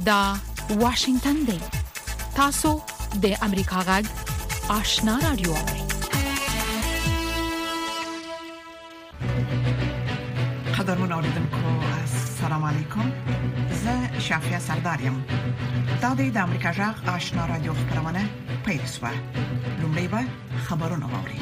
دا واشنگتن دی. تاسو د امریکا غږ آشنا رادیو. قدرمن اوریدونکو السلام علیکم. زه شافیا سردارم. دا د امریکا غږ آشنا رادیو خبرونه پیښه. لومړی به خبرونه واوري.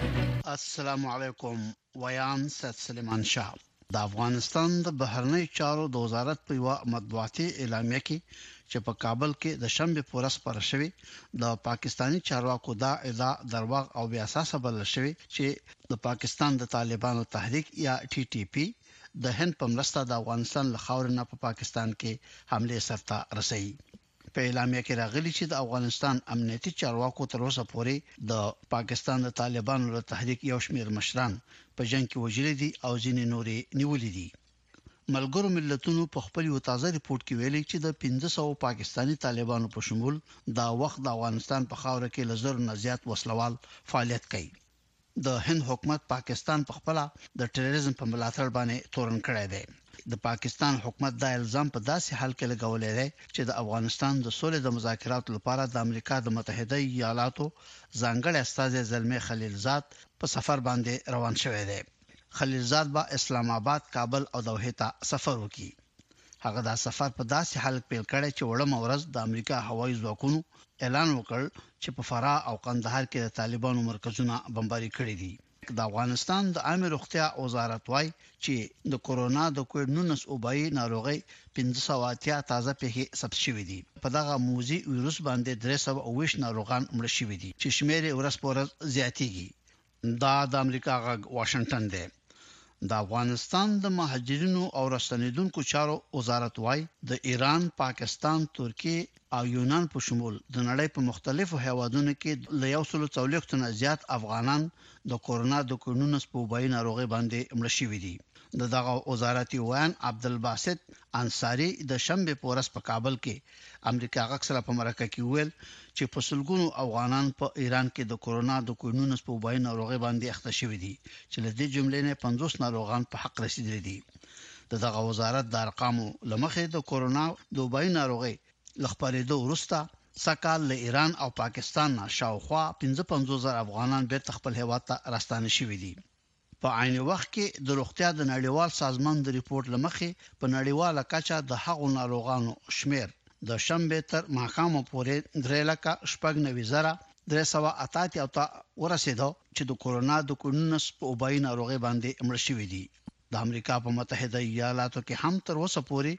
السلام علیکم. ویان سید سلیمان شاه د افغانستان د بهرنی چارو د وزارت په یو مطبوعاتي اعلامیه کې چې په کابل کې د شنبه پورس پر شوی د پاکستانی چارواکو دا ادعا درواغ او بیا اساس بلل شوی چې د پاکستان د طالبانو تحریک یا ټي ټي پی د هند په مرسته د افغانستان له خاورې په پاکستان کې حمله سرته رسي. په اعلامیه کې راغلي چې د افغانستان امنیتي چارواکو تر اوسه پورې د پاکستان د طالبانو له تحریک یو شمېر مشران په جنگ کې وژل دي او ځینې نورې نیولې دي. ملګرو ملتونو په خپل یو تازه ریپورت کې ویلي چې د 1500 پاکستانی طالبانو په شمول دا وخت د افغانستان په خاوره کې لزر نه زیات وسلوال فعالیت کوي. د هند حکومت پاکستان په خپل د ټیرریزم په ملاتړ باندې تورن کړی دی. د پاکستان حکومت دا الزام په داسې حال کې لګولې دی چې د افغانستان د سولې د مذاکراتو لپاره د امریکا د متحده ایالاتو ځانګړي استازي زلمي خلیلزاد په سفر باندې روان شوی دی. خلیلزاد با اسلام آباد، کابل او دوحه ته سفر وکړي. هغه دا سفر په داسې حال کې پیل کړی چې وړم ورځ د امریکا هوایي ځواکونو اعلان وکړ چې په فراه او قندهار کې د طالبانو مرکزونه بمباري کړي دي. د افغانستان د عامه روغتیا وزارت وايي چې د کورونا د کووډ-19 وبای ناروغي 580 تازه پیښې ثبت شوې دي. په دغه موزي وایروس باندې 320 ناروغان مړ شوي دي چې شمېر ورځ په ورځ زیاتېږي. دا د امریکا غږ واشنگټن دی. د افغانستان د مهاجرینو او راستنیدونکو چارو وزارت وايي د ایران، پاکستان، ترکیه او یونان په شمول د نړۍ په مختلفو هیوادونو کې له 140 تنه زیات افغانان د کورونا د کووډ-19 په وبای ناروغي باندې مړ شوي دي. دغه وزارتي ویان عبدالباسط انصاری د شنبه پورس په کابل کې امریکا غږ سره په مرکه کې ویل چې په سلګونو افغانان په ایران کې د کورونا د کووډ-19 په وبای ناروغي باندې اخته شوي دي چې له دې جملې نه 50 ناروغان په حق رسیدلي دي. دغه وزارت د ارقامو لمخې د کورونا د وبای ناروغي لخبرېدو وروسته سکهال له ایران او پاکستان نه شاوخوا 55,000 افغانان بیرته خپل هیواد ته راستانه شوي دي. په عین وخت کې د روغتیا د نړیوال سازمان د ریپورت لمخې په نړیواله کچه د هغو ناروغانو شمیر د شنبه تر ماښامه پورې 3,99,388 ته ورسېدو چې د کورونا د کووډ-19 په وبای ناروغي باندې مړ شوي دي. د امریکا په متحده ایالاتو کې هم تر اوسه پورې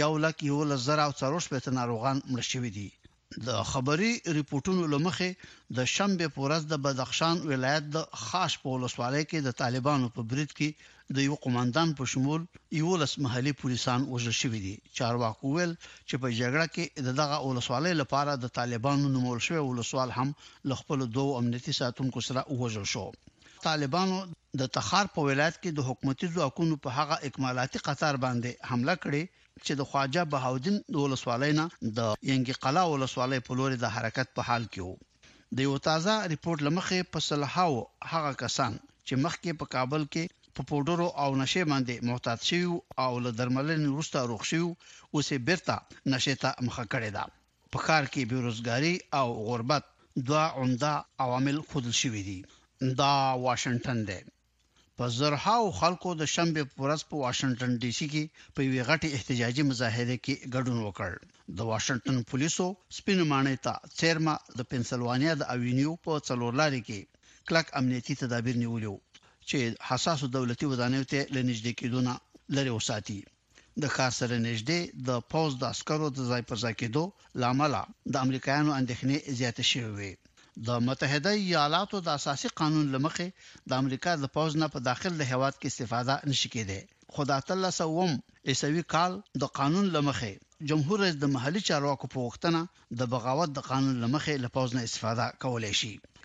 1,140 ناروغان مړ شوي دي. د خبري ریپورتونو لمخې د شنبه پورز د بدخشان ولایت د خاص په ولسوالۍ کې د طالبانو په برید کې د یو قوماندان په شمول 11 محلي پولیسان وژل شوي دي. چارواکو ویل چې په جګړه کې دغه ولسوالۍ لپاره د طالبانو نومول شوی ولسوال هم له خپل دوه امنیتي ساتونکو سره وژل شو. طالبانو د تخار په ولایت کې د حکومتي ځواکونو په هغه اکمالاتي قطار باندې حمله کړې چې د خواجه بهاودین د ولسوالۍ نه د ینګي قلا ولسوالۍ په لور د حرکت په حال کې وو. د یو تازه ریپورت لمخې په صلحاو هغه کسان چې مخکې په کابل کې په پودرو او نشه باندې معتاد شوی او له درملنې وروسته روغ شوی اوسې بیرته نشه ته مخه کړې ده. په کار کې بیروزګاری او غربت دوه عمده عوامل خودل شوی دي. دا واشنگټن دی. په زرهاو خلکو د شنبه پورس په واشنگټن ډي سي کې په یوه غټي احتجاجي مظاهره کې ګډون وکړ. د واشنگټن پولیسو سپینمانه ته چیرما د پنسلوانیا د اوینیو په څلورلاري کې کلک امنیتي تدابیر نیولیو چې حساس دولتي ودانیو ته لنیږدې کېدونه لري وساتي. د خاص سره نږدې د پوز د عسکرو د ځای پر ځای کېدو لامل د امریکایانو اندېښنې زیاتې شوې. د متحده ایالاتو د اساسي قانون لمخې د امریکا د پوز نه په داخل د هیواد کې استفاده نشي کېده. خو د 1300 کال د قانون لمخې جمهور رئیس د محلي چارواکو په وختنه د بغاوت د قانون لمخې له پوز نه استفاده کولای شي.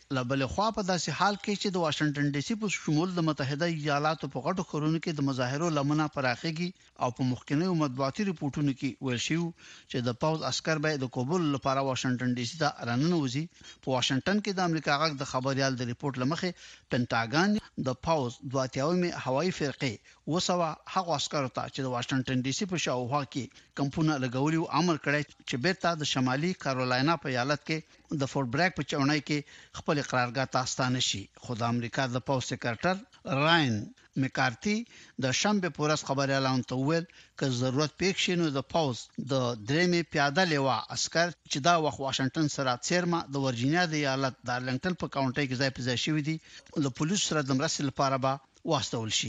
لبل خوا په داسې حال کې چې د واشنگټن ډي سي په شمول د متحده ایالاتو په غټو ښارونو کې د مظاهرو لمنه پراخېږي او په مخکنیو مطبوعاتي ریپورتونو کې ویل شوی چې د پاوز عسكر به د کوبل لپاره واشنگټن ډي سي ته راننوځي په واشنگټن کې د امریکا غږ د خبريال د ریپورت لمخې پینټاګان د پاوز 22 هوایي فرقې وسوه هغه عسكرو ته چې د واشنگټن ډي سي په شاوخوا کې کمپونه لګولي او امر کړی چې بیرته د شمالي کارولاینا په ایالت کې د فورټ برګ په چونای کې خپل قرارګاه تاستانه شي. خو د امریکا د پاوز سکرټر راین مکارتي د شنبه پورس خبريالان ته ویل چې ضرورت پېښ شي نو د پاوز د درېمې پیاده لیوا عسكر چې دا وخت واشنگټن سره څیرما د ورجینیا د ایالت د ارلنګټن په کاونټي کې ځای په ځای شوی دي د پولیسو سره د مرستې لپاره به واستول شي.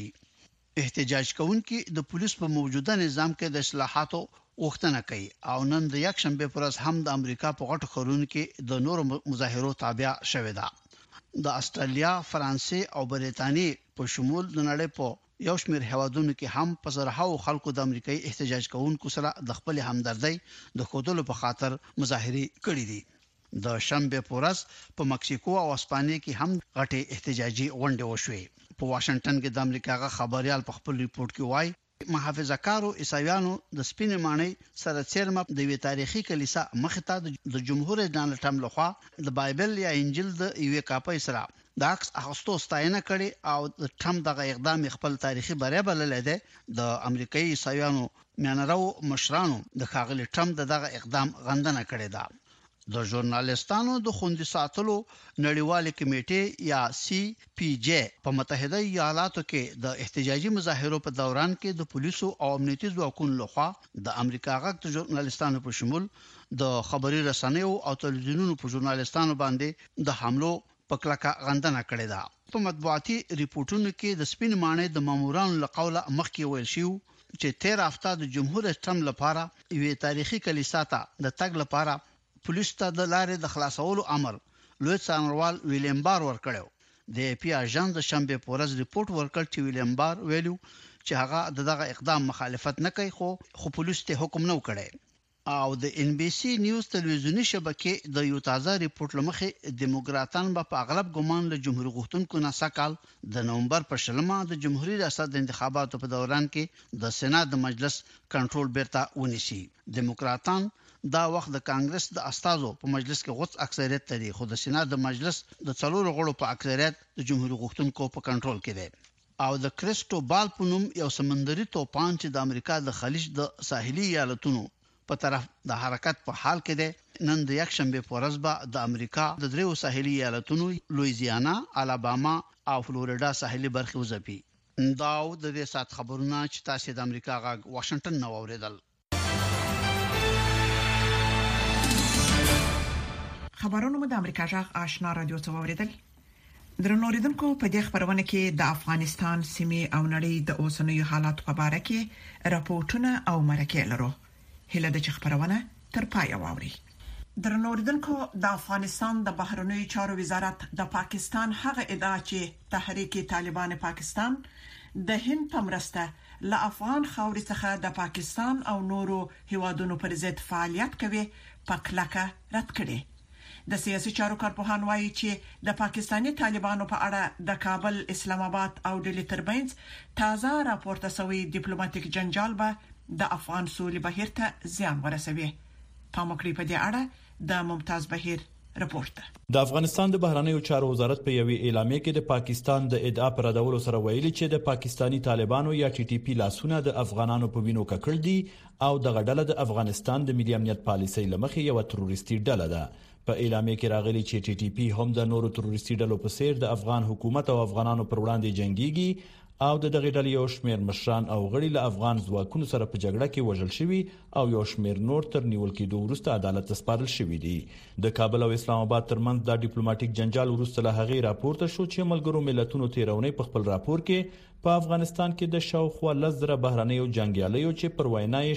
احتجاج کوونکي د پولیسو په موجوده نظام کې د اصلاحاتو وختنه کوي او نن د یک شنبه پرز هم د امریکا په غټو ښارونو کې د نورو مظاهرو تابع شوه ده. د استرالیا، فرانسې او بریتانیې په شمول د نړۍ په یو شمېر هیوادونو کې هم په زرهاو خلکو د امریکایي احتجاج کوونکو سره د خپل همدردۍ د ښودلو په خاطر مظاهرې کړې دي. د شنبه پورز په مکسیکو او اسپانیا کې هم غټي احتجاجي غونډې وشوې. په واشنگټن کې د امریکا غا خبريال په خپل ریپورت کې وایي محافظه‌کارو عیسایانو د سپینې ماڼۍ سره چیرمه د وی تاریخي کلیسا مخته د جمهور ډانلډ ټرمپ لخوا د بایبل یا انجیل د یوې کاپۍ سره د عکس اخستو ستاینه کړي او د ټرمپ دغه اقدام خپل تاریخي بری بللی دی. د امریکایي عیسایانو میانرو مشرانو د ښاغلي ټرمپ دغه اقدام غندنه کړې ده. د ژورنالیستانو د خوندي ساتلو نړیوال کمیټې یا سی پی جی په متحده ایالاتو کې د احتجاجي مظاهرو په دوران کې د پولیسو او امنیتي ځواکونو لخوا د امریکا غږ د ژورنالیستانو په شمول د خبري رسنیو او تلویزیونونو په ژورنالیستانو باندې د حملو په کلکه غندنه کړې ده. په مطبوعاتي ریپورتونو کې د سپین ماڼۍ د مامورانو له قوله مخکې ویل شو چې 13 هفته د جمهور ټرمپ لپاره یوې تاریخي کلیسا ته د تګ لپاره پولیس ته د لارې د خلاصولو امر لوی څارنوال ویلیام بار ورکړو. د ای پی اژانس د شنبه پورز ریپورت ورکړ چې ویلیام بار ویلو چې هغه دغه اقدام مخالفت نه کوي خو پولیس ته حکم نه وکړي. او د ان بي سي نیوز تلویزیونی شبکې د یو تازه ریپورت لمخې دیموکراتان په اغلب ګمان له جمهور غوښتونکو نه سکهال د نومبر په شلمه د جمهوریت ریاست د انتخاباتو په دوران کې د سېنات د مجلس کنټرول بیرته ونیسي. دیموکراتان دا وخت د کانګرس د استازو په مجلس کې غوڅ اکثریت لري خو د سېنات د مجلس د 4 غړو په اکثریت د جمهور غوښتونکو په کنټرول کې دی. او د کریسټو بال په نوم یو سمندري توپان چې د امریکا د خلیج د ساحلي ایالتونو په طرف د حرکت په حال کې دی نن د یک شنبه پورز به د امریکا د دریو ساحلي ایالتونو لویزیانا، الاباما او فلوریدا ساحلي برخې وځپي. دا د دې سات خبرونه چې تاسو د امریکا غږ واشنگټن نو اوریدل. خبرونه مو د امریکا جغ آشنا رادیو څخه اوریدل. درنوریدونکو په دې خبرونه کې د افغانستان سیمې او نړۍ د اوسنیو حالات په اړه کې راپورټونه او مرکې لرو. هله د خبرونه تر پای واوري. درنوریدونکو د افغانستان د بهرنیو چارو وزارت د پاکستان هغه ادعا چې تحریک طالبان پاکستان د هند په مرسته له افغان خاورې څخه د پاکستان او نورو هیوادونو پر ضد فعالیت کوي په کلکه رد کړي. د سیاسي چارو کارپوهان وایي چې د پاکستاني طالبانو په اړه د کابل، اسلام آباد او ډیلی ترمنځ تازه راپورته شوی ډیپلوماټیک جنجال به د افغان سولې بهیر ته زیان ورسوي. پاموکړي په دې اړه د ممتاز بهیر رپورت. د افغانستان د بهرنیو چارو وزارت په یوې اعلامیه کې د پاکستان د ادعا پر ردولو سره ویلي چې د پاکستانی طالبانو یا ټي ټي پی لاسونه د افغانانو په وینو ککړ دي او د غډله د افغانستان د ملي امنیت پالیسۍ لمخې یو تروریستي ډله ده. په اعلامیه کې راغلي چې ټي ټي پی هم د نورو تروریستي ډلو په څیر د افغان حکومت او افغانانو پر وړاندې جنگيږي او د دغه ډلې یو شمېر مشران او غړي له افغان ځواکونو سره په جګړه کې وژل شوي او یو شمېر نور تر نیول کېدو وروسته عدالت ته سپارل شوي دي. د کابل او اسلام آباد ترمنځ د ډیپلوماټیک جنجال وروسته له هغې راپورته شو چې ملګرو ملتونو 13 په خپل راپور کې په افغانستان کې د شاوخوا 10,000 بهرنیو جنگیالیو چې پر وینای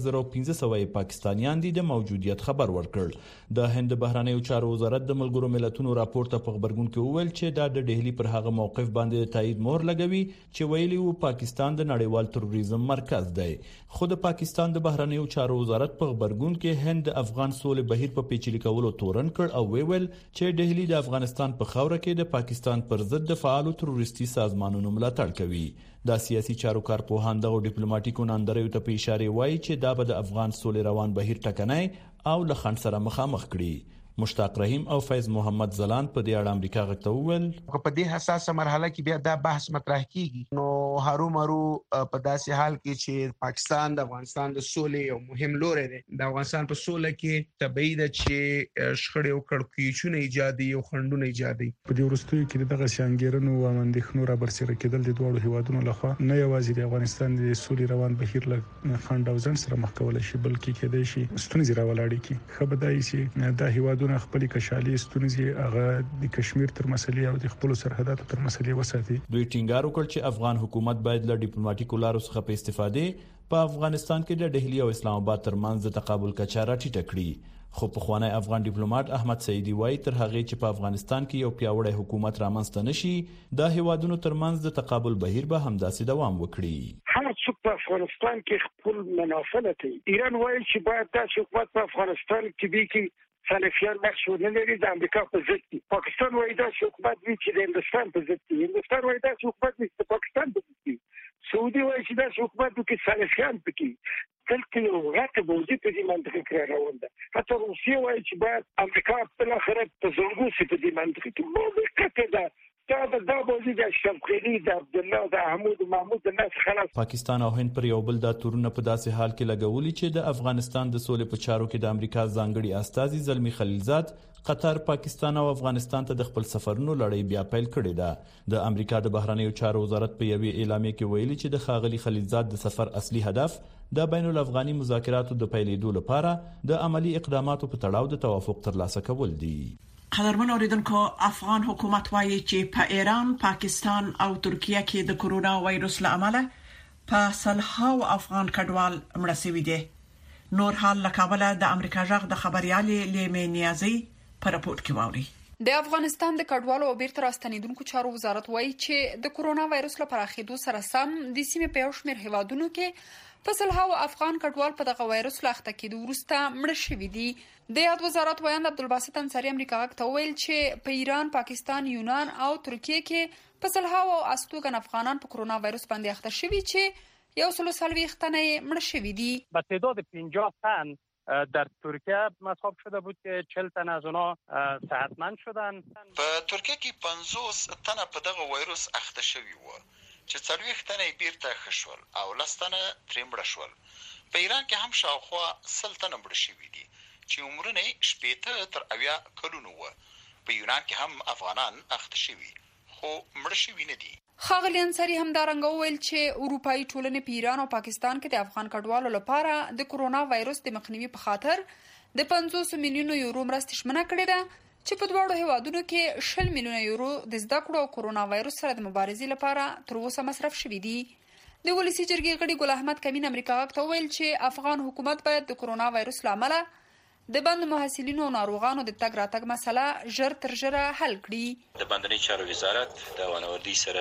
1500 پاکستانیان دي د موجودیت خبر ورکړ د هند بهرنیو چارو وزارت د ملګرو ملتونو راپور ته په خبرګون کې وویل چې دا د ډهلی پر هغه موقف باندې تایید مهر لګوي چې ویلي وو پاکستان د نړیوال تروریزم مرکز دی خو د پاکستان د بهرنیو چارو وزارت په خبرګون کې هند افغان سولې بهیر په پیچلي کولو تورن کړ او ویل چې ډهلی د افغانستان په خاوره کې د پاکستان پر ضد د فعالو تروریستي سازمانونو ملاتړ کوي د سیاسي چارو کارپوهان د ډیپلوماټیکو ناندریو ته په اشاره وایي چې دا به د افغان سولې روان بهیر ټکنای او له خنډ سره مخامخ کړي مشتاق رحیم او فیض محمد زلان په دې اړه امریکا غږ ته وویل په دې حساسه مرحله کې بیا دا بحث مطرح کیږي نو هارو مرو په داسې حال کې چې پاکستان د افغانستان د سولې یو مهم لوري دی د افغانستان په سوله کې طبيعي ده چې شخړې او کړکېچونه ایجادي او خنډونه ایجادي په دې ورستیو کې دغه شانګیرنو او اندېښنو را برسېره کېدل د دوه هیوادونو لخوا نه یوازې د افغانستان د سولې روان بهیر له خنډ او ځنډ سره مخ کول شي بلکې کېدای شي ستونزې راولاړي کی خبردای شي د هیوادونو خپل کشالي ستونزې هغه د کشمیر تر مسلې او د خپل سرحداتو تر مسلې وساتي دوی ټینګار وکړ چې افغان حکومت باید له ډیپلوماټیکو لارو څخه په استفادې په افغانستان کې د ډهلی او اسلام آباد ترمنځ د تقابل کچه راټیټه کړي خو په خوانی افغان ډیپلوماټ احمد سعیدی وایي تر هغه چې په افغانستان کې یو پیاوړی حکومت رامنځته نشي د هیوادونو ترمنځ د تقابل بهیر به همداسې دوام وکړي هر څوک په افغانستان کې خپل منافع لري ایران وایي چې باید د حکومت په افغانستان کې سلفیان مخشور نه لري د امریکا په ضد دي پاکستان وایي دا حکومت وی چې د هندستان په ضد دي هندستان وایي دا حکومت وی چې پاکستان په ضد دي سعودي وایي چې دا حکومت کې سلفیان پکې دلته یو غټه موضوع په دې منطقه کې روان ده حتی روسیه وایي چې باید امریکا په اخر په زورګو سي په دې منطقه کې موقته ده دا بوزي د شمخيلي د عبد الله د محمود محمود د ناس خلاص پاکستان او هند پر یو بل د تورونه په داسې حال کې لګولي چې د افغانستان د سولې په چارو کې د امریکا ځانګړي استازي زلمی خلیلزاد قطر پاکستان او افغانستان ته د خپل سفرونو لړۍ بیا پیل کړې ده د امریکا د بهرنیو چارو وزارت په یوې اعلامیه کې ویلي چې د خاغلی خلیلزاد د سفر اصلي هدف د بین الافغاني مذاکراتو د پیلېدو لپاره د عملی اقداماتو په تړاو د توافق ترلاسه کول دي قدرمن اوریدونکو افغان حکومت وايي چې په ایران، پاکستان او ترکیه کې د کورونا وایروس لامل په سلهاو افغان کډوال مړه شوي دي. نور حال لکابل د امریکا جغ د خبريالي لیمه نیازي په راپورټ کې واوري. د افغانستان د کډوالو او بیرته راستنیدونکو چارو وزارت وايي چې د کورونا وایروس لپاره خېدو سره سم د سیمې په یو شمېر هیوادونو کې په سلهاو افغان کډوال په دغه وایروس لاخته کېدو وروسته مړه شوي دي. د یاد وزارت وایند عبدالباسط انصاری امریکا غږ ته ویل چې په ایران، پاکستان، یونان او ترکیه کې په سلهاو استوګن افغانان په کورونا وایروس باندې اخته شوي چې یو سلو سلوي ختنه مړه شوي دي. با تعداد 50 تن در ترکیه مصاب شده بود که 40 تن از اونها صحتمند شدن. په ترکیه کې 50 تن په دغه وایروس اخته شوي وو چې 40 تن بیرته خشول او 10 تن ترې مړه شول. په ایران کې هم شاوخوا 100 تن مړه شوي دي چې عمرونه 70 تر 80 کلونو وو. په یونان کې هم افغانان اخته شوي خو مړه شوي نه دي. خاغلی انصاری همدارنګه ویل چې اروپאי ټولنې په ایران او پاکستان کې د افغان کډوالو لپاره د کورونا وایروس د مخنیوي په خاطر د 500 میلیون یورو مرستې شمنه کړې ده چې په دواړو هیوادونو کې 10 میلیون یورو د زده کړو او کورونا وایروس سره د مبارزې لپاره تر اوسه مصرف شوي دي. د ولسی جرګې غړي ګل احمد کمین امریکا غږ ته ویل چې افغان حکومت باید د کورونا وایروس لامل د بند محصلینو او ناروغانو د تګ راتګ مسله ژر تر ژره حل کړي. د بندنۍ چارو وزارت د ونوردی سره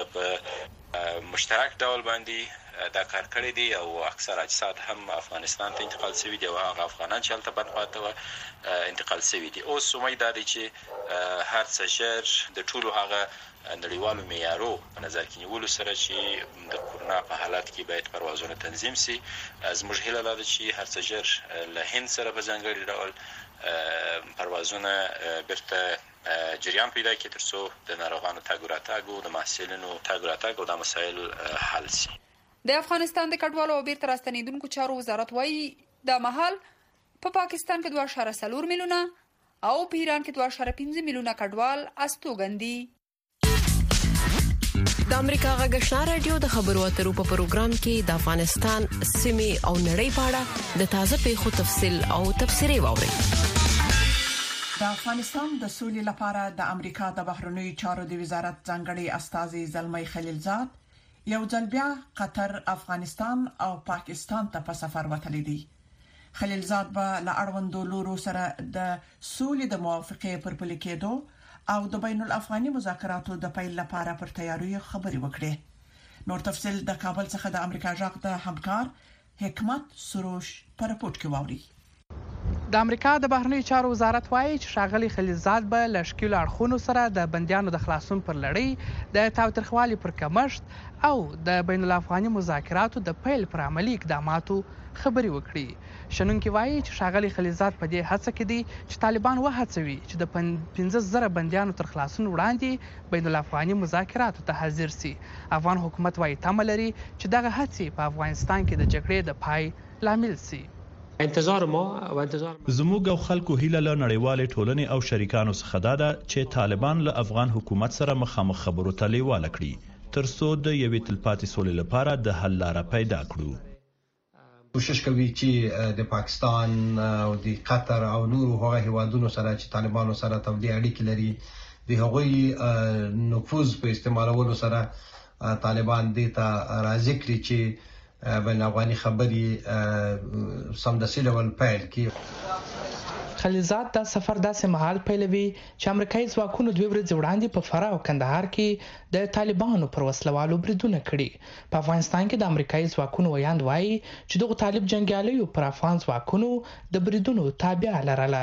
په مشترک ډول باندې دا کار کړی دی او اکثر اجساد هم افغانستان ته انتقال شوي دي او هغه افغانان چې هلته بنخواته انتقال شوي دي. اوس امید دا دی چې هر څه ژر د ټولو هغه نړیوالو معیارو په نظر کې نیولو سره چې د کورونا په حالت کې باید پروازونه تنظیم شي. زموږ هیله ده چې هر څه ژر له هند سره په ځانګړي ډول پروازونه بیرته جریان پیدا کړي ترڅو د ناروغانو تګ راتګ او د محصلینو تګ راتګ او د مسایل حل شي. د افغانستان د کډوالو او بیرته راستنیدونکو چارو وزارت وايي د مهال په پاکستان کې 2.4 میلیونه او په ایران کې 2.5 میلیونه کډوال استوګن دي. د امریکا غږ آشنا رادیو د خبرو اترو په پروګرام کې د افغانستان سیمه او نړۍ په اړه د تازه پیښو تفصیل او تبصرې واوري. د افغانستان د سولې لپاره د امریکا د بهرنیو چارو د وزارت ځانګړي استازي زلمی خلیلزاد یو ځل بیا قطر، افغانستان او پاکستان ته په سفر وتلی دی. خلیلزاد به له اړوندو لورو سره د سولې د موافقې پر پلي کېدو او د بین الافغاني مذاکراتو د پیل لپاره پر تیاریو خبرې وکړي. نور تفصیل د کابل څخه د امریکا جغ د همکار حکمت سروش پر رپورت کې واوري. د امریکا د بهرنیو چارو وزارت وایي چې ښاغلي خلیلزاد به له ښکیلو اړخونو سره د بندیانو د خلاصون پر لړۍ، د تاوتریخوالي پر کمښت او د بین الافغاني مذاکراتو د پیل پر عملي اقداماتو خبرې وکړي. شنونکي وایي چې ښاغلي خلیلزاد په دې هڅه کې دي چې طالبان وهڅوي چې د 15,000 بندیانو تر خلاصون وړاندې بین الافغاني مذاکراتو ته حاضر سي. افغان حکومت وایي تمه لري چې دغه هڅې په افغانستان کې د جګړې د پای لامل سي. زموږ او خلکو هیله له نړیوالې ټولنې او شریکانو څخه ده چې طالبان له افغان حکومت سره مخامخ خبرو ته لیواله کړي ترڅو د یوې تلپاتې سولې لپاره د حل لاره پیدا کړو. کوشش کوي چې د پاکستان او د قطر او نورو هغه هیوادونو سره چې طالبانو سره تودې اړیکې لري د هغوی نفوذ په استعمالولو سره طالبان دې ته راضي کړي چې بین افغاني خبرې سمدستي ډول پیل کړي. خلیلزاد دا سفر داسې مهال پیلوي چې امریکایي ځواکونو 2 ورځې وړاندې په فراه او کندهار کې د طالبانو پر وسلوالو بریدونه کړي. په افغانستان کې د امریکایي ځواکونو ویاند وایي چې دغه طالب جنګیالیو پر افغان ځواکونو د بریدونو تابع لرله.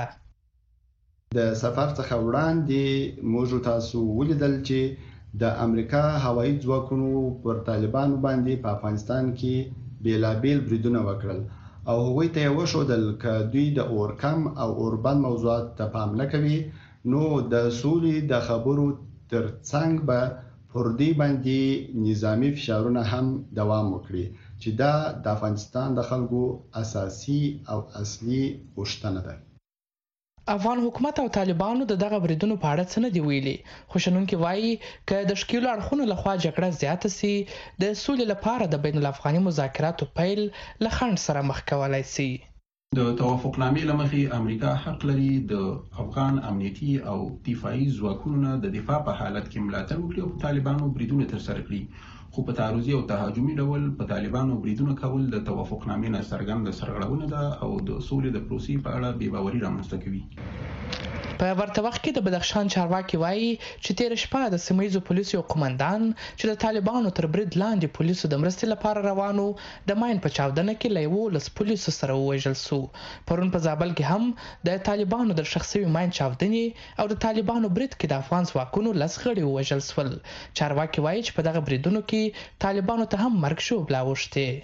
د سفر څخه وړاندې موږ تاسو ولیدل چې د امریکا هوایي ځواکونو پر طالبانو باندې په افغانستان کې بیلابیل بریدونه وکړل او هغوی ته یې وښودل که دوی د اورکم او اوربند موضوعات ته پام نه کوي نو د سولې د خبرو تر څنګ به پر دوی باندې نظامی فشارونه هم دوام وکړي چې دا د افغانستان د خلکو اساسي او اصلي غوښتنه ده. افغان حکومت او طالبانو د دغه بریدونو په اړه څه نه دی ویلي، خو شنونکي وایي که د ښکیلو اړخونو لخوا جګړه زیاته سي د سولې لپاره د بین الافغاني مذاکراتو پیل له خنډ سره مخ کولی سي. د توافقنامې له مخې امریکا حق لري د افغان امنیتي او دفاعي ځواکونو د دفاع په حالت کې ملاتړ وکړي او طالبانو بریدونه ترسره کړي، خو په تعرضي او تهاجمي ډول په طالبانو بریدونه کول د توافقنامې نه څرګنده سرغړونه ده او د سولې د پروسې په اړه بې باوري رامنځته کوي. په ورته وخت کې د بدخشان چارواکي وایي چې تیر شپه د سیمه‌ییزو پولیسو یو قومندان چې د طالبانو تر برید لاندې پولیسو د مرستې لپاره روانو د ماین په چاودنه کې له 11 پولیسو سره ووژل سو. پرون په زابل کې هم د طالبانو د ښخ شوي ماین چاودنې او د طالبانو برید کې د افغان ځواکونو 10 غړي ووژل سول. چارواکي وایي چې په دغه بریدونو کې طالبانو ته هم مرګ ژوبله اوښتې.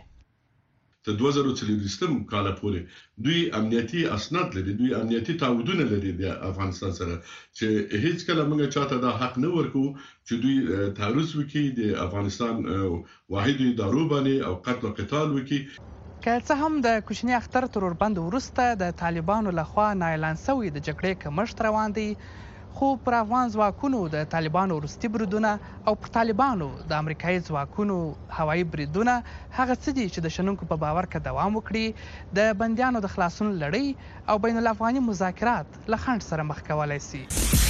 د 2023 کال پورې دوی امنیتي اسناد لري، دوی امنیتي تعهدونه لري د افغانستان سره چې هیڅ کله موږ چاته دا حق نه ورکو چې دوی تعرض وکړي د افغانستان واحد ادارو باندې او قتل او قتال وکړي. که څه هم د کوچني اختر تر اوربند وروسته د طالبانو لخوا نااعلان شوی د جګړې کمښت روان دی، خو پر افغان ځواکونو د طالبانو وروستي بریدونه او پر طالبانو د امریکایي ځواکونو هوایي بریدونه هغه څه دي چې د شنونکو په باور کې دوام وکړي د بندیانو د خلاصون لړۍ او بین الافغاني مذاکرات له خنډ سره مخ کولی سي.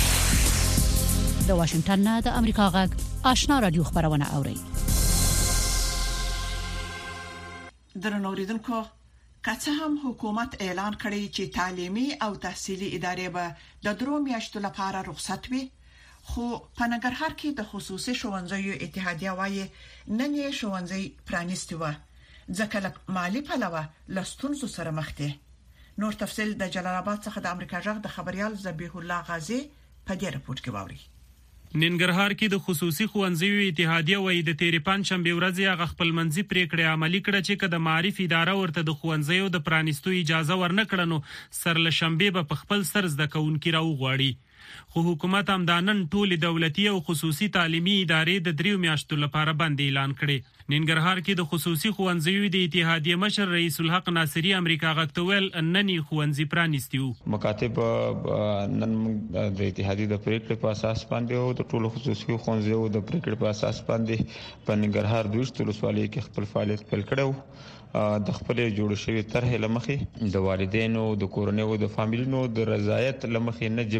د واشنگټن نه د امریکا غږ آشنا رادیو خبرونه اوري. درنو اوریدونکو، که څه هم حکومت اعلان کړی چې تعلیمي او تحصیلي ادارې به د 3 میاشتو لپاره رخصت وي، خو په ننګرهار کې د خصوصي ښوونځیو اتحادیه وایي نن یې ښوونځي پرانیستي و ځکه له مالی پلوه له ستونزو سره مخ دي. نور تفصیل د جلال آباد څخه د امریکا جغ د خبريال ذبیح الله غازی په دې رپورت کې واوري. ننګرهار کې د خصوصي ښوونځیو اتحادیه وایي د تیرې پنځشنبه ورځ هغه خپلمنځي پریکړه عملی کړه چې کله معرفي اداره ورته د ښوونځیو د پرانیستو اجازه ورنکړه نو سر له شنبه په خپل سر زده کوونکي راوغواړي، خو حکومت هم دا نن ټول دولتي او خصوصي تعلیمي ادارې د 3 میاشتو لپاره بند اعلان کړي. ننګرهار کې د خصوصي ښوونځیو د اتحادیه مشر رئیس الحق ناصری امریکا غاکتویل نن ښوونځي پرانیستي وو. مکاتب نن د اتحادیه د پریکړې په اساس باندې او د ټولو خصوصي ښوونځیو د پریکړې په اساس باندې په ننګرهار 2 ولسوالۍ کې خپل فعالیت پیل کړو. د خپل جوړ شوی طرح لمخې د والدینو د کورنیو د فامیلونو د رضایت لمخې نه جبران چې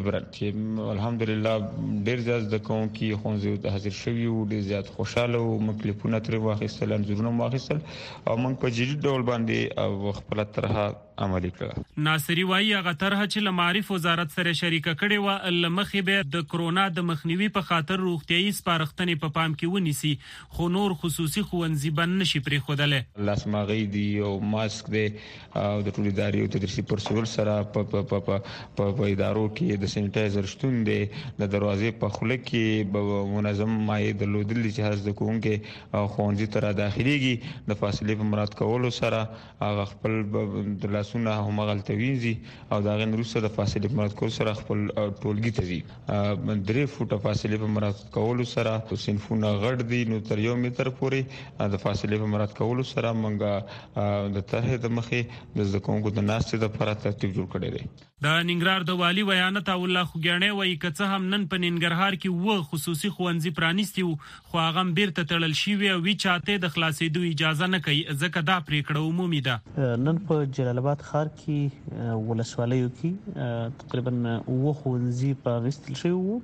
چې الحمدلله ډیر زیات د کوم کې خونځو ته حاضر شوی او ډیر زیات خوشاله او مکلفونه تر واخیستل انځورونه واخیستل او موږ په جدي ډول باندې او خپل طرحه عملي کړه. ناصری وایي هغه طرحه چې له معارف وزارت سره شریکه کړې و لمخې به د کرونا د مخنیوي په خاطر روغتيایي سپارښتنې په پام کې ونیسي خو نور خصوصي ښوونځي بند نشي پرېښودلی. لاسماغي دی او ماسک دی او د ټول ادارې او تدریسي پرسنل سره په ادارو کې د سینیټایزر شتون دی د دروازې په خوله کې منظم مایع درلودل چې هر زده کوونکي ښوونځي ته داخليږي د فاصلې په مراعات کولو سره هغه خپل د لاسونه هم غلطويږي او دا غن روسه د فاصلې په مراعات کولو سره خپل ټولګي ته ځي 3 فوټه فاصلې په مراعات کولو سره صنفونه غړ دي نو تر 1 متر پورې د فاصلې په مراعات کولو سره موږ د طرحه د مخې د زده کوونکو د ناستې لپاره ترتیب جوړ کړی دی. د ننګرهار د والی ویانت الله خوګیاڼي وایي که څه هم نن په ننګرهار کې خصوصي ښوونځي پرانیستي وو خو هغه بیرته تړل شوي او چاته د خلاصېدو اجازه نه کوي ځکه دا پریکړه عمومي ده. نن په جلال آباد ښار کې ولسوالیو کې تقریبا 9 ښوونځي پرانیستل شوي وو.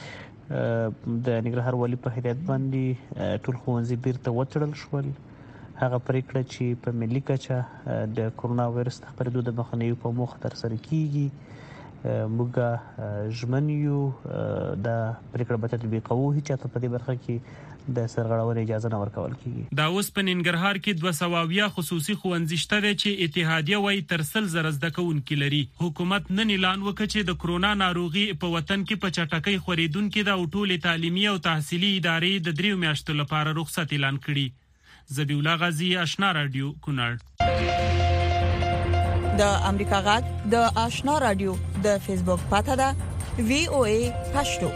د ننګرهار والی په هدایت باندې ټول ښوونځي بیرته وتړل شول. هغه پریکړه چې په ملي کچه د کرونا وایرس د خپرېدو د مخنیوي په موخه ترسره کیږي موږ ژمن یو د پریکړه به تطبیقوو هیڅ ته په دې برخه کې د سرغړونې اجازه نه ورکول کیږي. دا اوس په ننګرهار کې 200 خصوصي ښوونځي شته چې اتحادیه وایي تر 100 زده کوونکي لري. حکومت نن اعلان وکړ چې د کرونا ناروغي په وطن کې په چټکۍ خورېدونکې د ټولې تعلیمي او تحصیلي ادارې د 3 میاشتو لپاره رخصت اعلان کړي. زبی الله غازی آشنا رادیو کونړ. د امریکا غږ د آشنا رادیو د فیسبوک پاڼه ده VOA پښتو.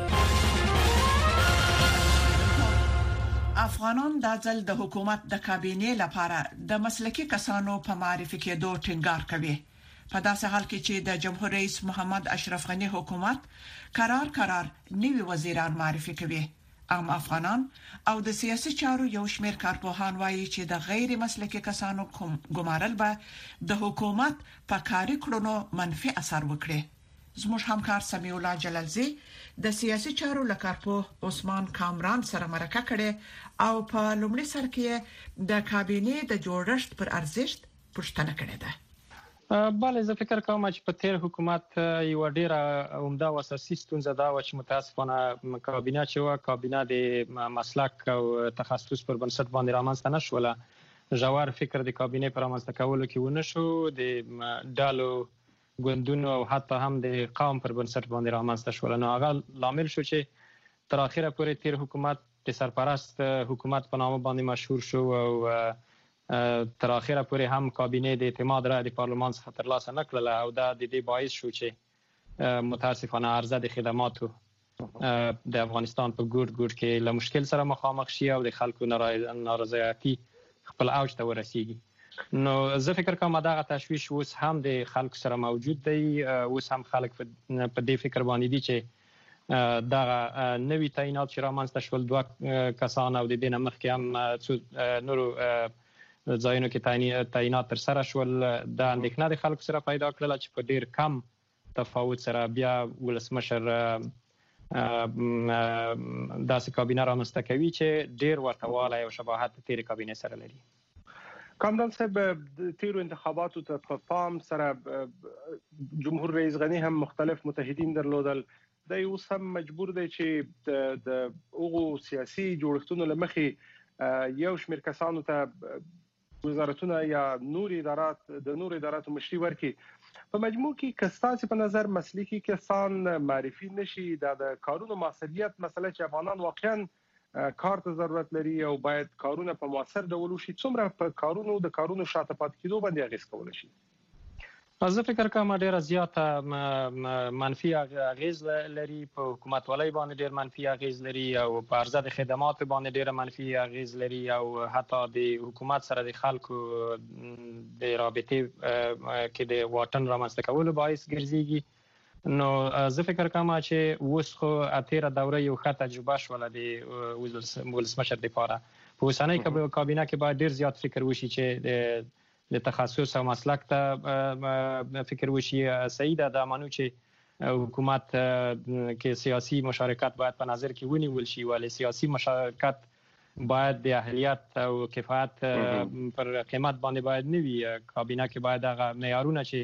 افغانان د ځل د حکومت د کابینې لپاره د مسلکي کسانو په معرفي کېدو ټینګار کوي. په داسې حال کې چې د جمهور رئیس محمد اشرف غنی حکومت قرار نوي وزیران معرفي کوي. عام افغانان او د سیاسي چارو یو شمېر کارپوهان وایي چې د غیر مسلکي کسانو کوم ګمارل به د حکومت په کاري کړنو منفي اثر وکړي. زموږ همکار سمیع الله جلالزی د سیاسي چارو لکارپوه عثمان کامران سره مرکه کړي او په لومړي سر کې د کابینې د جوړښت پر ارزښت پوښتنه کړې ده. بله زه فکر کوم چې په تیر حکومت یو ډیره عمده او اساسي ستونزه دا و چې متاسفانه کابینه چې کابینه د مسلک او تخصص پر بنسټ باندې رامنځته نشوله. ژور فکر د کابینه پر رامنځته کولو کې ونه شو. د ډالو ګوندونو او حتی هم د قوم پر بنسټ باندې رامنځته شول. نو هغه لامل شو چې تر اخره پورې تیر حکومت د سرپرست حکومت په نامه باندې مشهور شو او تر اخره پورې هم کابینه د اعتماد را د پارلمان څخه ترلاسه نکړه او دا د دې باعث شو چې متاسفانه عرضه د خدماتو د افغانستان په ګوټ کې له مشکل سره مخامخ شي او د خلکو نارضایتي خپل اوج ته ورسیږي. نو زه فکر کوم دا تشویش اوس هم د خلکو سره موجود دی. اوس هم خلک په دې فکر باندې دي چې دا نوې تعینات چې رامنځته شول 2 کسان او د دې نه مخکې هم نورو ځایونو کې تعینات تر سره شول. د اندېښنه د خلکو سره پیدا کړل چې په ډیر کم تفاوت سره بیا ولسمشر داسې کابینه رامنځته کوي چې ډیر ورته والی او شباهت د تیر کابینه سره لري. کامران صاحب د تیرو انتخاباتو ته په پام سره جمهور رئیس غنی هم مختلف متحدین درلودل. د یو سم مجبور دی چې د اوغو سیاسي جوړښتونو لمخې یو شمېر کسانو ته وزارتونه یا نور اداراتو مشري ورکړي. په مجموع کې کستاسي په نظر مسلکي کسان معرفي نشي د کارونو مسؤلیت مسله چې افغانان واقعا کار ته ضرورت لري او باید کارونه په موثر ډول وشي. څومره په کارونو شاته پاتې کېدو باندې اغیز کول شي؟ زه فکر کوم ډیره زیاته منفي اغیز لري. په حکومت ولای باندې ډیر منفي اغیز لري او په عرضه د خدماتو باندې ډیر منفي اغیز لري او حتی د حکومت سره د خلکو د رابطې کې د واټن رامنځته کولو باعث ګرځيږي. نو زه فکر کوم چې اوس خو اتیره دوره یو ښه تجربه شوله د ولسمشر لپاره. په اوسنۍ کابینه کې باید ډیر زیات فکر وشي چې د تخصص او مسلک ته فکر وشي. صحیح ده د مانو چې حکومت کې سیاسي مشارکت باید په نظر کې ونیول شي ولې سیاسي مشارکت باید د اهلیت او کفایت پر قیمت باندې باید نه وي کابینه کې باید هغه معیارونه چې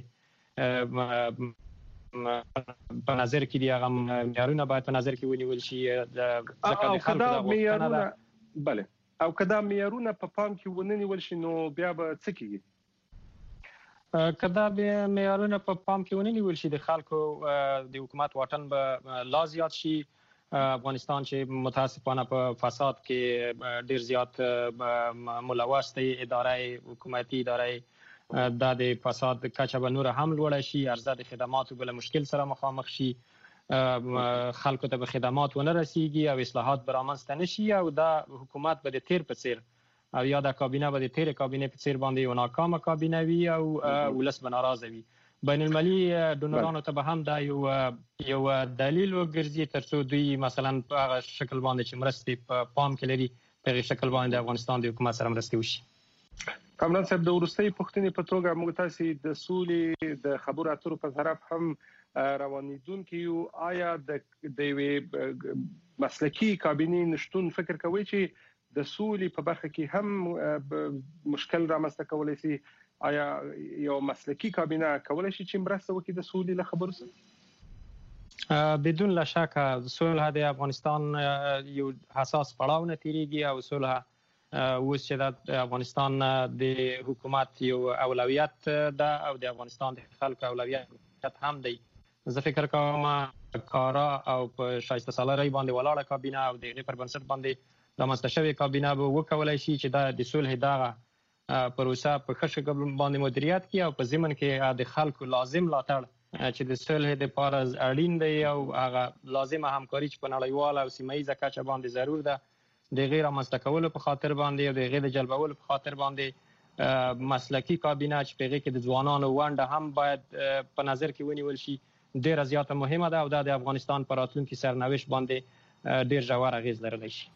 په نظر کې دی هغه معیارونه باید په نظر کې ونیول شي ځکه د خلکو د غوښتنه بله او کدا معیارونه په پام کې ونیول شي نو بیا به څه کیږي کدا به معیارونه په پام کې ونیول شي د خلکو د حکومت واټن به لا زیات شي افغانستان چې متاسفانه په فساد کې ډیر زیات ملوث دی ادارې حکومتي ادارې د فساد کچه به نور هم لوړ شي عرضه د خدماتو بل مشکل سره مخامخ شي خلکو ته به خدمات ونه رسیږي او اصلاحات برامنځته نشي او دا حکومت به د تیر په څیر او یا د کابینه به د تیر کابینه په څیر باندې یو ناکامه کابینه وي او ولس به ناراضه وي بین المللي ډونرانو ته به هم دا یو دلیل وګرځي ترڅو دوی مثلا په هغه شکل باندې چې مرستې په پام کې لري په هغه شکل باندې د افغانستان د حکومت سره مرستې وشي کامران صاحب د ورستۍ پښتنې په توګه موږ تاسو د سولې د خبرو اترو په طرف هم روانیدونکو یو آیا د مسلکی کابینې نشټون فکر کوي چې د سولې په برخه کې هم مشکل رامنځته کولای شي آیا یو مسلکی کابینه کولای شي چې مرسته وکړي د سولې له خبرو سره بدون لا شک صلح د افغانستان یو حساس پړاو نه تیریږي او صلح اوس چې د افغانستان د حکومت یو اولویت ده او د افغانستان د خلکو اولویت هم دی زه فکر کوم کارا او په شایسته سالاري باندې ولاړه کابینه او د غیر پر بنسټ باندې رامنځته شوې کابینه به وکولای شي چې د صلح دغه پروسه په ښه شکل باندې مدیریت کړي او په ضمن کې د خلکو لازم ملاتړ چې د صلح لپاره اړین دی او هغه لازمه همکاري چې په نړیواله او سیمایي کچه باندې ضرور ده د غیر رامنځته کولو په خاطر باندې او د غیر جلبولو په خاطر باندې مسلکی کابینه چې په هغه کې د ځوانانو ونډه هم باید په نظر کې ونیول شي ډیره زیاته مهمه ده او د افغانستان پر راتلونکي سرنوشت باندې ډیر ژور اغیز لرلی شي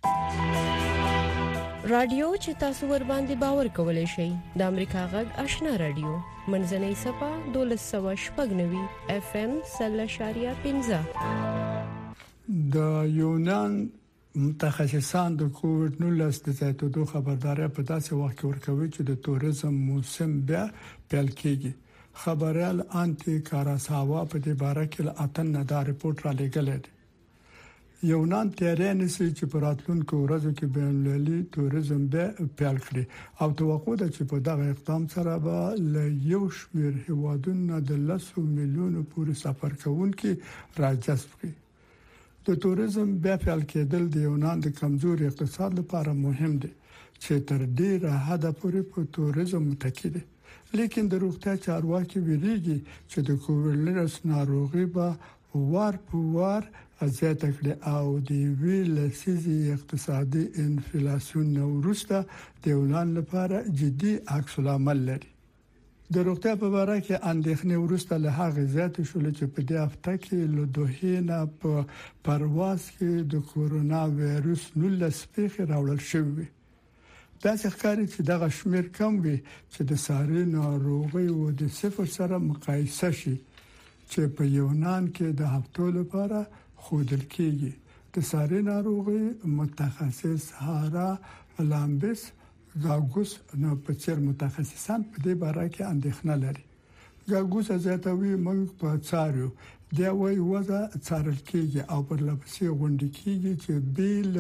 رادیو چې تاسو ور باندې باور کولای شئ د امریکا غږ آشنا رادیو منځنۍ صفه 1290 FM 0.15 د یونان متخصصان د کووډ 19 د زیاتېدو خبرداري په داسې وخت کې ورکوي چې د توریزم موسم بیا پیل کیږي خبرال انټي کاراساوا په دې باره کې اتن نه دا رپورت را لګل دی یونان تیرې نسي چې په راتلونکو ورځو کې بین‌المللي توریزم به پیل کړي او توقع ده چې په دغه اقدام سره به له یو شمېر هیوادونو د 10 میلیونو پورې سفر کوونکي راجذب کړي د توریزم بیا پیل کېدل د یونان د کمزوري اقتصاد لپاره مهم دي چې تر ډیره حده پورې په توریزم متکی دي لیکن د روغتیا چارواکي ویلي چې د کووډ 19 ناروغي به وار په وار زیاته کړي او د ویل سيزي اقتصادي انفلیسیون وروسته د یونان لپاره جدي عکس العمل لري د روغتیا په اړه کې اندېښنې وروسته له هغه زیات شول چې په دې هفته کې له دوه نه په پرواز کې د کورونا وایروس 19 پیښې راوړل شوې دا ښکاري چې دغه شمیر کم وي چې د ساري ناروغي او د صفر سره مقایسه شي چې په یونان کې د هفتو لپاره خودل کېږي د ساري ناروغي متخصص هارا لامبس غاګوس نو په څیر متخصصان په دې باره کې اندېښنه لري غاګوس ځاتوي موږ په څارو دا وایي وضع څارل کېږي او پر لپسې غونډې کېږي چې بیل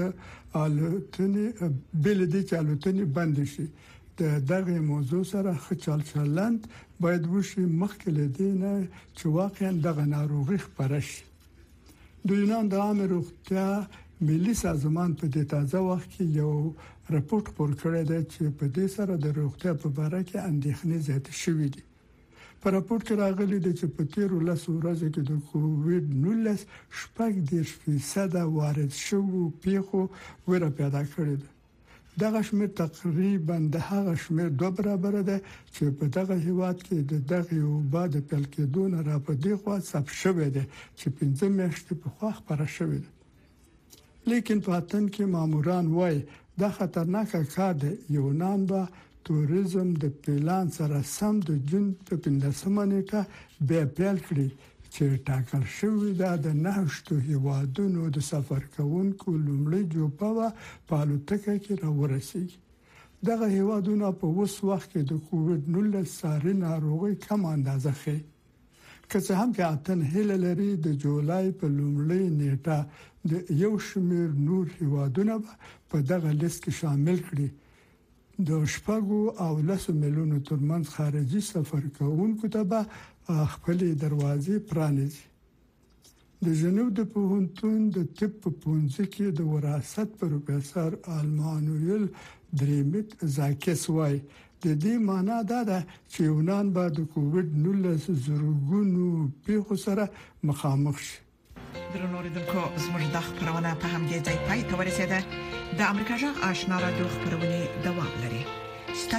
دې چالوتنې بند شي دغه موضوع سره خچال چلند باید وشي مخکې لدینه چې واقعا دغه ناروغي خبره شي د یونان د عامه روغتیا ملي سازمان په دې تازه وخت کې یو راپورټ خپور کړی دی چې په دې سره د روغتیا په اړه کې اندېښنې زیاتې شوې دي په راپورټ کې راغلي دی چې په تیر 10 ورځو کې د کووډ 19 شپږ وارد شوو پیښو ور پیدا کړی دی دغه شمېر تقریبا د هغه شمېر 2 برابر ده چې په دغه هیواد کې د دغه وبا د پیل کېدو نه را په دې خوا ثبت شوی دی چې 15 میاشتې په خوا خبره شوې ده لیکن په اتن کې ماموران وایي دا خطرناک کار دی یونان به توریزم د پلان سره سم د جون په 15 نیټه به پیل کړي چې ټاکل شوی دا د 9 هیوادونو د سفر کوونکو لومړی جوپه په الوتکه کې راورسیږي دغه هیوادونه په اوس وخت کې د کووډ-19 ساري ناروغي کم اندازه خي که څه هم کې اتن هیله لري د جولای په لومړۍ نیټه د یو شمېر نور هیوادونه په دغه لیست کې شامل کړي د شپږو او 10 میلیونو ترمنځ خارجي سفر کوونکو ته به خپل دروازې پرانیزي د جنوب د پوهنتون د طب په پونځ کې د وراثت پروفیسور المانویل دریمت زاکس وای د دې معنی دا ده چې یونان به د کووډ-19 زورګونو پیښو سره مخامخ شي درنو اوریدونکو زموږ د خبرونه په همدې ځای پای ته ورسیده د امریکا جغ آشنا رادیو خبرونه دوام لري